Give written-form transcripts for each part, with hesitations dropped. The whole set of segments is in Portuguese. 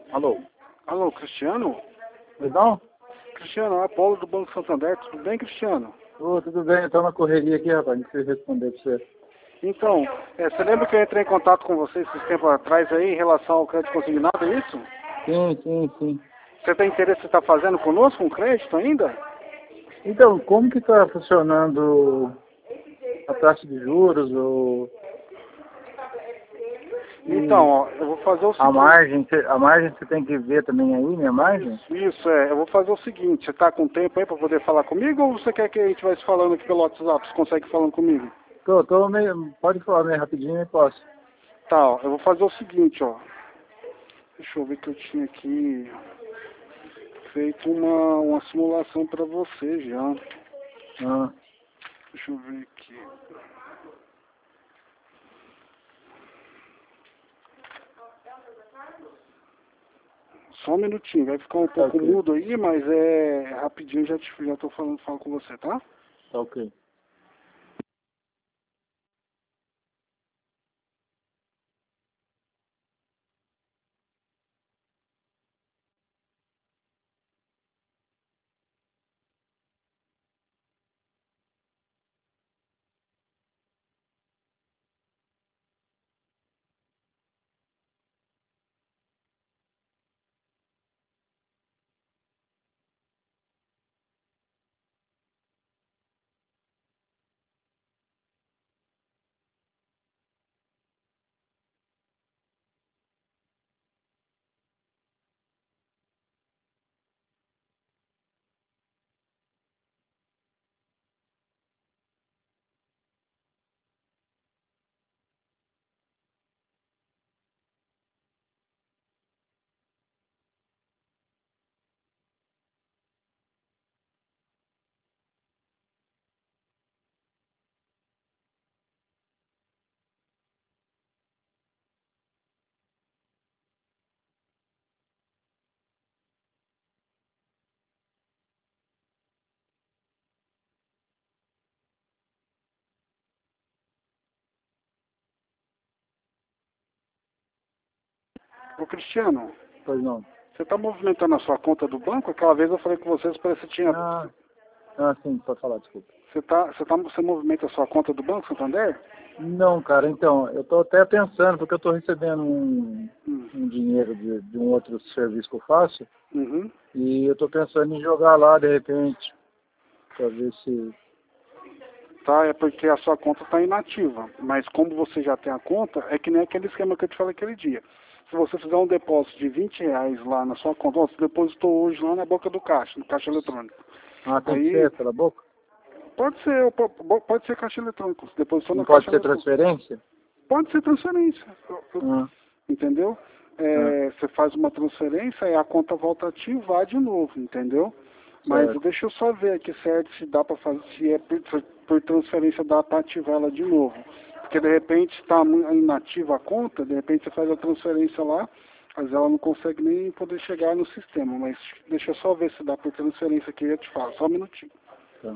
Alô? Alô, Cristiano? Perdão? Cristiano, é Apolo do Banco Santander. Tudo bem, Cristiano? Ô, tudo bem, eu tô na correria aqui, rapaz, não sei responder pra você. Então, você lembra que eu entrei em contato com você esses tempos atrás aí em relação ao crédito consignado, é isso? Sim. Você tem interesse em estar fazendo conosco um crédito ainda? Então, como que tá funcionando a taxa de juros, Então, e ó, eu vou fazer o a seguinte. margem, a margem você tem que ver também aí, minha margem? Isso, eu vou fazer o seguinte. Você tá com tempo aí para poder falar comigo ou você quer que a gente vai se falando aqui pelo WhatsApp? Você consegue falando comigo? Tô meio, pode falar meio rapidinho, eu posso. Tá, ó, eu vou fazer o seguinte, ó. Deixa eu ver que eu tinha aqui feito uma simulação para você já. Ah, Deixa eu ver aqui. Só um minutinho, vai ficar um tá pouco ok, mudo aí, mas rapidinho já tô falando com você, tá? tá ok. Ô Cristiano, Pois não. você tá movimentando a sua conta do banco? Aquela vez eu falei com vocês, parece que tinha. Ah, sim, pode falar, desculpa. Você movimenta a sua conta do Banco Santander? Não, cara, então, eu tô até pensando, porque eu tô recebendo Hum. um dinheiro de um outro serviço que eu faço, Uhum. e eu tô pensando em jogar lá, de repente, pra ver se... Tá, é porque a sua conta está inativa. Mas como você já tem a conta, é que nem aquele esquema que eu te falei aquele dia. Se você fizer um depósito de R$ 20 lá na sua conta, ó, você depositou hoje lá na boca do caixa, no caixa eletrônico. Ah, tem que Aí, ser pela boca? pode ser caixa eletrônico. Você depositou Não na pode caixa ser eletrônica. transferência? Pode ser transferência. Ah, Entendeu? ah, Você faz uma transferência e a conta volta a ativar de novo, entendeu? Mas certo. deixa eu só ver aqui certo se dá para fazer, se é por transferência dá para ativar ela de novo. Porque de repente está inativa a conta, de repente você faz a transferência lá, mas ela não consegue nem poder chegar no sistema. Mas deixa eu só ver se dá por transferência aqui e eu te falo, só um minutinho. Tá.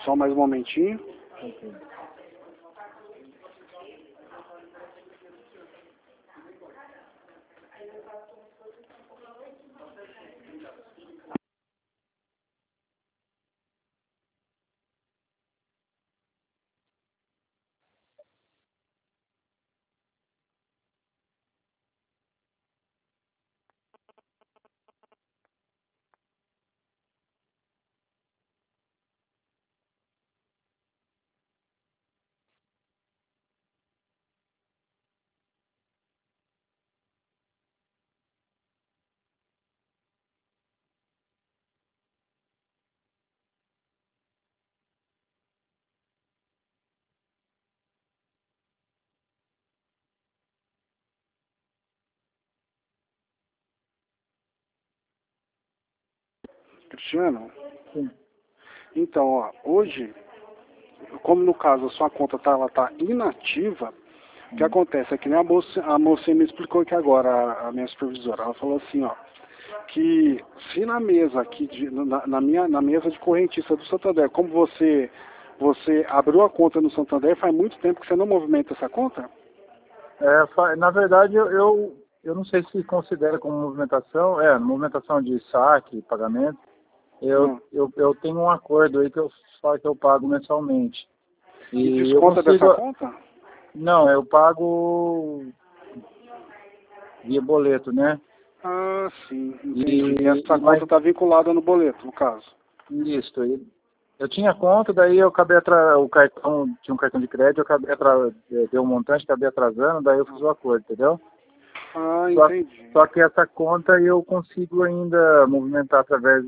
Só mais um momentinho. Ok. Cristiano, Sim. então, ó, hoje, como no caso a sua conta ela tá inativa, o que acontece é que nem a moça me explicou aqui agora, a minha supervisora, ela falou assim, ó, que se na mesa aqui, na mesa de correntista do Santander, como você abriu a conta no Santander, faz muito tempo que você não movimenta essa conta? Na verdade, eu não sei se considera como movimentação, movimentação de saque, pagamento. Eu tenho um acordo aí que eu falo que eu pago mensalmente. E E eu desconta consigo. dessa conta? Não, eu pago via boleto, né? Ah, sim, entendi. E essa Mas conta está vinculada no boleto, no caso. isso, eu tinha conta, daí eu acabei o cartão, tinha um cartão de crédito, eu acabei deu um montante, acabei atrasando, daí eu fiz o acordo, entendeu? Ah, Só, entendi. só que essa conta eu consigo ainda movimentar através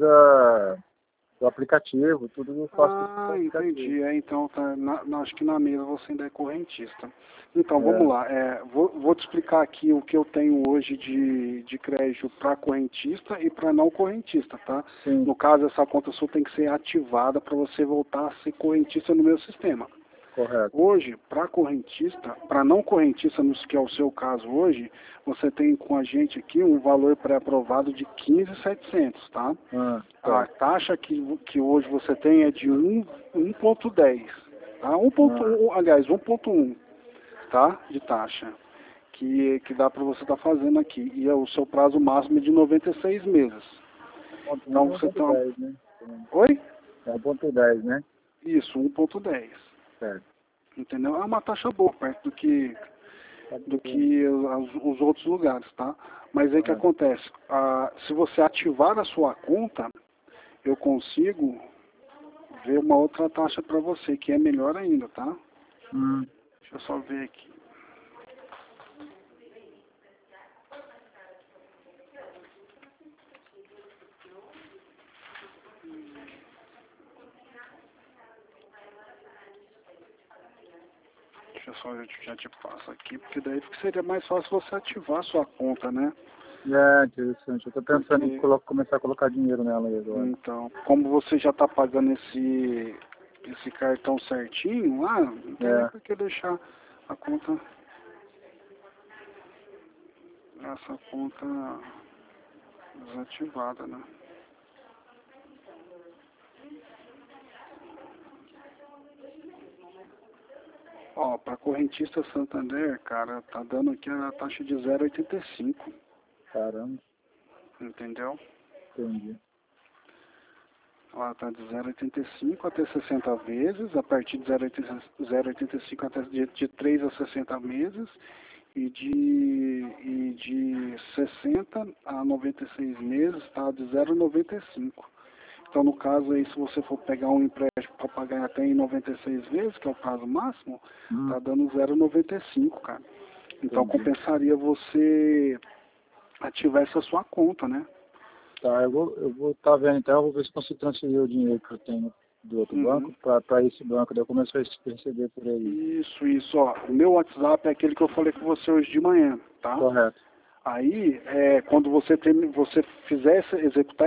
do aplicativo, tudo eu faço Ah, pelo aplicativo. entendi. Então, tá, acho que na mesa você ainda é correntista. Então, vamos É, lá. Vou te explicar aqui o que eu tenho hoje de crédito para correntista e para não correntista, tá? sim, No caso, essa conta sua tem que ser ativada para você voltar a ser correntista no meu sistema. correto. Hoje, para correntista, para não correntista, que é o seu caso hoje, você tem com a gente aqui um valor pré-aprovado de 15.700, tá? A Certo. taxa que hoje você tem é de 1,10, tá? Ah, 1,1, aliás, 1,1, tá? De taxa, que dá para você estar fazendo aqui. E o seu prazo máximo é de 96 meses. ponto Então 1 é você tem 1,10, né? Oi? É 1,10, né? Isso, 1,10. Certo. Entendeu? É uma taxa boa, perto Tá do bom. que os outros lugares, tá? Mas aí o que Ah, acontece? Se você ativar a sua conta, eu consigo ver uma outra taxa para você, que é melhor ainda, tá? hum, Deixa eu só ver aqui. Deixa eu só, já te passo aqui, porque daí seria mais fácil você ativar a sua conta, né? interessante. Eu tô pensando em Porque, começar a colocar dinheiro nela aí agora. então, como você já está pagando esse cartão certinho lá, não tem nem É, por que deixar a conta, essa conta desativada, né? Ó, para correntista Santander, cara, tá dando aqui a taxa de 0,85, caramba, entendeu? entendi. Ela tá de 0,85 até 60 vezes, a partir de 0,85 até de 3 a 60 meses, e de 60 a 96 meses tá de 0,95. Então, no caso aí, se você for pegar um empréstimo para pagar até em 96 vezes, que é o prazo máximo, Hum, tá dando 0,95, cara. Então, entendi. compensaria você ativar essa sua conta, né? Tá, eu vou estar vendo então, eu vou ver se consigo transferir o dinheiro que eu tenho do outro banco Uhum. para esse banco, daí eu começo a receber por aí. Isso, ó. O meu WhatsApp é aquele que eu falei com você hoje de manhã, tá? Correto. Aí, quando você fizer executar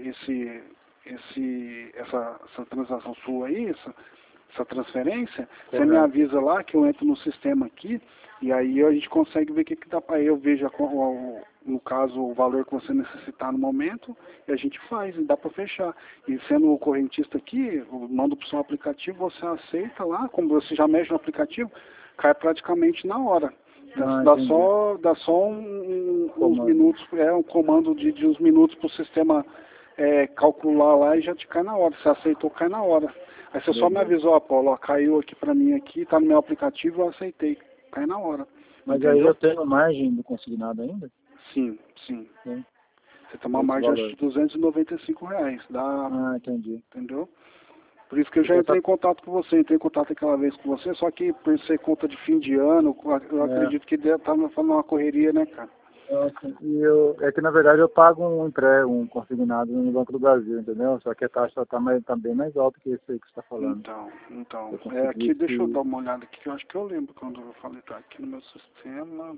essa transação sua aí, essa transferência, você me Correto. avisa lá que eu entro no sistema aqui e aí a gente consegue ver o que dá para eu vejo no caso, o valor que você necessitar no momento, e a gente faz, e dá para fechar. E sendo o correntista aqui, eu mando para o seu aplicativo, você aceita lá, como você já mexe no aplicativo, cai praticamente na hora. Dá só uns minutos, um comando de uns minutos para o sistema calcular lá e já te cai na hora. Se aceitou, cai na hora. Aí você só me avisou, Apolo, ó, caiu aqui para mim aqui, tá no meu aplicativo, eu aceitei. Cai na hora. Mas entendeu? aí eu tenho margem do consignado ainda? Sim. Você tem uma margem de R$295. Entendi. Entendeu? Por isso que eu já entrei em contato com você, entrei em contato aquela vez com você, só que por ser conta de fim de ano, eu acredito que estava falando uma correria, né, cara? É que na verdade eu pago um consignado no Banco do Brasil, entendeu? Só que a taxa tá bem mais alta que esse aí que você está falando. Então. Aqui, deixa eu dar uma olhada aqui, que eu acho que eu lembro quando eu falei, tá aqui no meu sistema.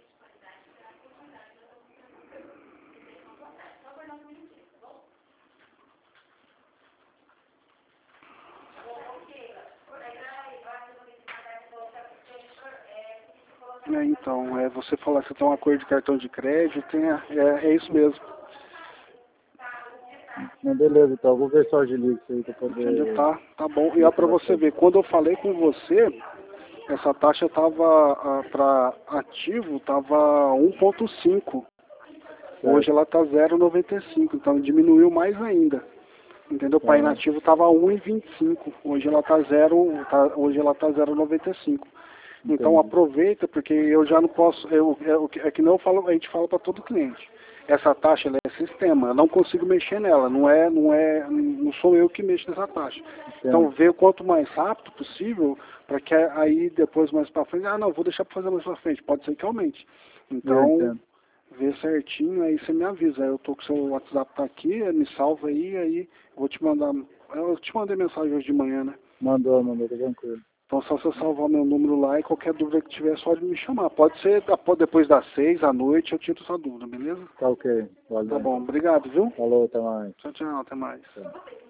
Então, você falar que você tem um acordo de cartão de crédito, é isso mesmo. Beleza, então, eu vou ver se eu agilizo isso aí para poder... Tá bom. E para você ver, quando eu falei com você, essa taxa estava, para ativo, estava 1,5. Hoje ela está 0,95, então diminuiu mais ainda. Entendeu? Para inativo estava 1,25. Hoje ela está 0,95. Então aproveita, porque eu já não posso, é que não eu falo, a gente fala para todo cliente. Essa taxa ela é sistema, eu não consigo mexer nela, não sou eu que mexo nessa taxa. Então vê o quanto mais rápido possível, para que aí depois mais para frente, não, vou deixar para fazer mais para frente, pode ser que aumente. Então vê certinho, aí você me avisa. Aí eu tô com o seu WhatsApp tá aqui, me salva aí eu vou te mandar. Eu te mandei mensagem hoje de manhã, né? Mandou, tá tranquilo. Então só você salvar meu número lá e qualquer dúvida que tiver, só me chamar. Pode ser depois das 6 à noite, eu tiro sua dúvida, beleza? Tá ok, valeu. Tá bom, obrigado, viu? Falou, até mais. Tchau, até mais.